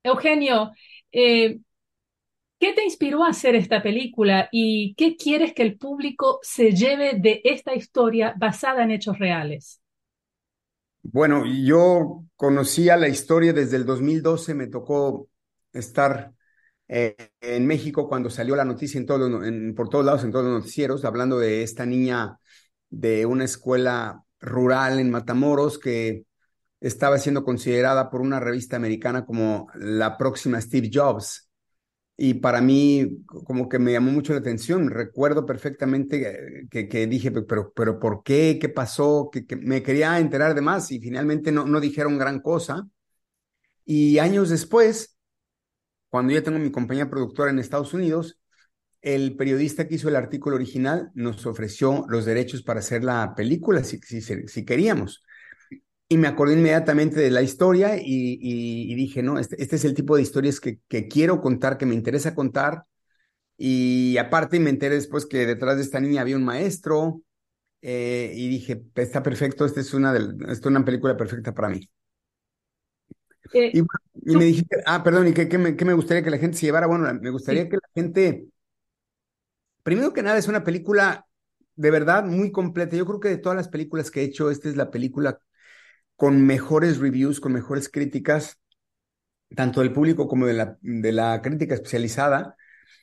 Eugenio, eh, ¿qué te inspiró a hacer esta película y qué quieres que el público se lleve de esta historia basada en hechos reales? Bueno, yo conocía la historia desde el 2012. Me tocó estar en México cuando salió la noticia por todos lados, en todos los noticieros, hablando de esta niña de una escuela rural en Matamoros que estaba siendo considerada por una revista americana como la próxima Steve Jobs. Y para mí, como que me llamó mucho la atención. Recuerdo perfectamente que dije, pero ¿por qué? ¿Qué pasó? Que me quería enterar de más y finalmente no dijeron gran cosa. Y años después, cuando ya tengo mi compañía productora en Estados Unidos, el periodista que hizo el artículo original nos ofreció los derechos para hacer la película si queríamos. Y me acordé inmediatamente de la historia y dije, no, este es el tipo de historias que quiero contar, que me interesa contar. Y aparte me enteré después que detrás de esta niña había un maestro y dije, está perfecto, esta es una película perfecta para mí. Eh, Y, bueno, y me tú- dijiste, perdón, ¿y qué me gustaría que la gente se llevara? Bueno, me gustaría sí. que la gente, primero que nada, es una película de verdad muy completa. Yo creo que de todas las películas que he hecho, esta es la película con mejores reviews, con mejores críticas, tanto del público como de la crítica especializada.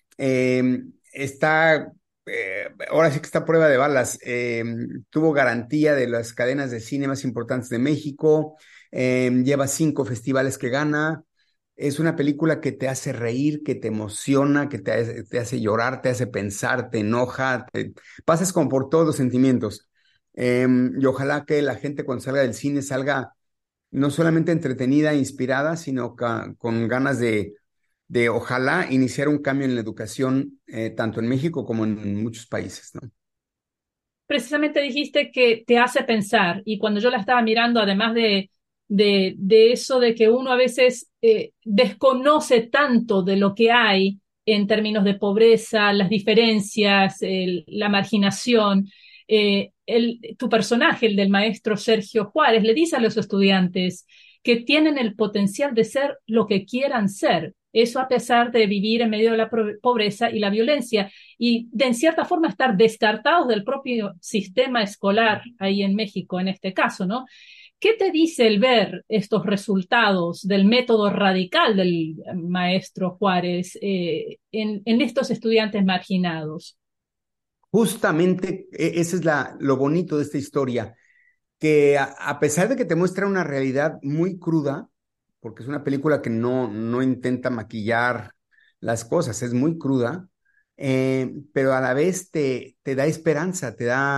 Está, ahora sí que está a prueba de balas. Tuvo garantía de las cadenas de cine más importantes de México. Lleva 5 festivales que gana. Es una película que te hace reír, que te emociona, que te hace llorar, te hace pensar, te enoja, pasas como por todos los sentimientos. Y ojalá que la gente cuando salga del cine salga no solamente entretenida e inspirada, sino con ganas de ojalá iniciar un cambio en la educación, tanto en México como en muchos países, ¿no? Precisamente dijiste que te hace pensar y cuando yo la estaba mirando, además de eso de que uno a veces desconoce tanto de lo que hay en términos de pobreza, las diferencias, la marginación, tu personaje, el del maestro Sergio Juárez, le dice a los estudiantes que tienen el potencial de ser lo que quieran ser. Eso a pesar de vivir en medio de la pobreza y la violencia y de en cierta forma estar descartados del propio sistema escolar ahí en México, en este caso, ¿no? ¿Qué te dice el ver estos resultados del método radical del maestro Juárez en estos estudiantes marginados? Justamente ese es lo bonito de esta historia, que a pesar de que te muestra una realidad muy cruda, porque es una película que no intenta maquillar las cosas, es muy cruda, pero a la vez te da esperanza,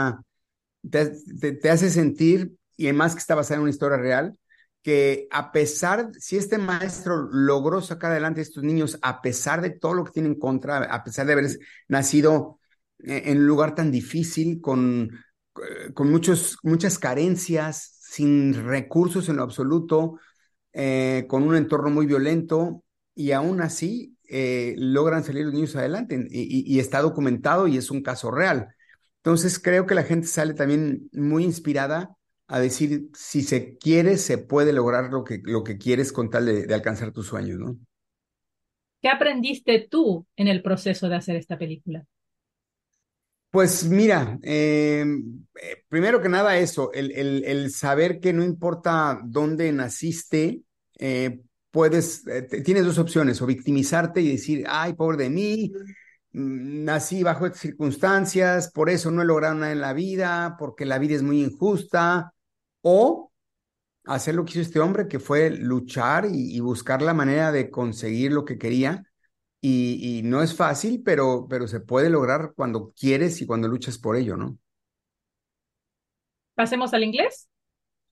te hace sentir, y además que está basada en una historia real, que a pesar, si este maestro logró sacar adelante a estos niños, a pesar de todo lo que tiene en contra, a pesar de haber nacido en un lugar tan difícil, con muchas carencias, sin recursos en lo absoluto, con un entorno muy violento, y aún así logran salir los niños adelante, y está documentado y es un caso real. Entonces creo que la gente sale también muy inspirada a decir, si se quiere, se puede lograr lo que quieres con tal de alcanzar tus sueños, ¿no? ¿Qué aprendiste tú en el proceso de hacer esta película? Pues mira, primero que nada eso, el saber que no importa dónde naciste, tienes dos opciones: o victimizarte y decir, ay, pobre de mí, nací bajo estas circunstancias, por eso no he logrado nada en la vida, porque la vida es muy injusta, o hacer lo que hizo este hombre, que fue luchar y buscar la manera de conseguir lo que quería. Y no es fácil, pero se puede lograr cuando quieres y cuando luchas por ello, ¿no? ¿Pasemos al inglés?